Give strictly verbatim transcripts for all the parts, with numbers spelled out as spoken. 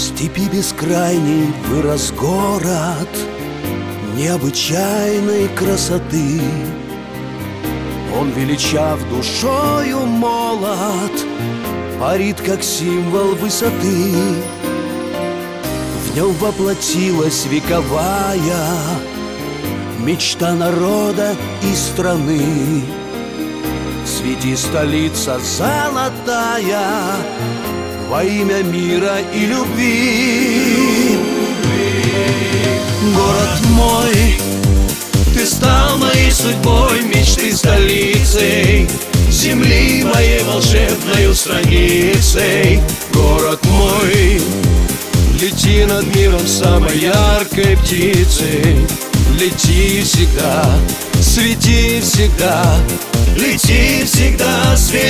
степи бескрайней вырос город необычайной красоты. Он, величав душою молод, парит, как символ высоты. В нем воплотилась вековая мечта народа и страны. Свети, столица золотая, во имя мира и любви. Город мой, ты стал моей судьбой, мечты столицей, земли моей волшебною страницей. Город мой, лети над миром самой яркой птицей. Лети всегда, свети всегда, лети всегда,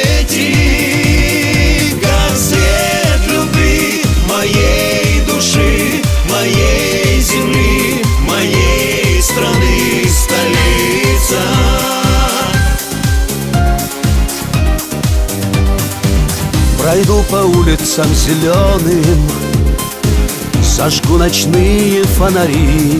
свети, как свет любви моей души, моей земли, моей страны, столица. Пройду по улицам зеленым, зажгу ночные фонари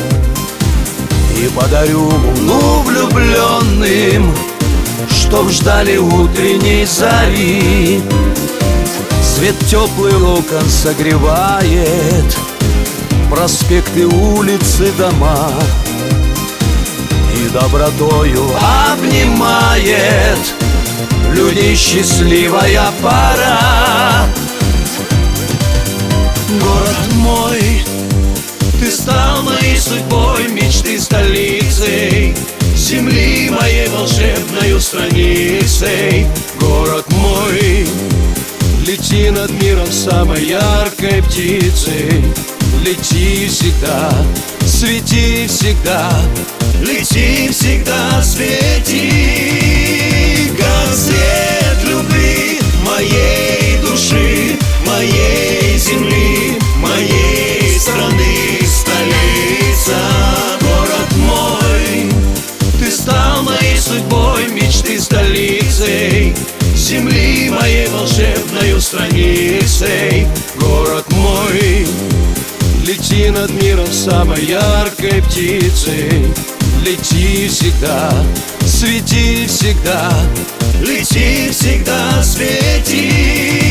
и подарю луну влюбленным, чтоб ждали утренней зари. Свет теплый локон согревает проспекты, улицы, дома, и добротою обнимает людей счастливая пора. Город мой, ты стал моей судьбой, мечты столицей, земли моей волшебною страницей. Город мой, лети над миром самой яркой птицей. Лети всегда, свети всегда, лети всегда, свети, как свет любви моей души, моей земли, моей страны, столица. Город мой, ты стал моей судьбой, мечты столицей, земли моей волшебною страницей. Город мой, лети над миром самой яркой птицей. Лети всегда, свети всегда, лети всегда, свети.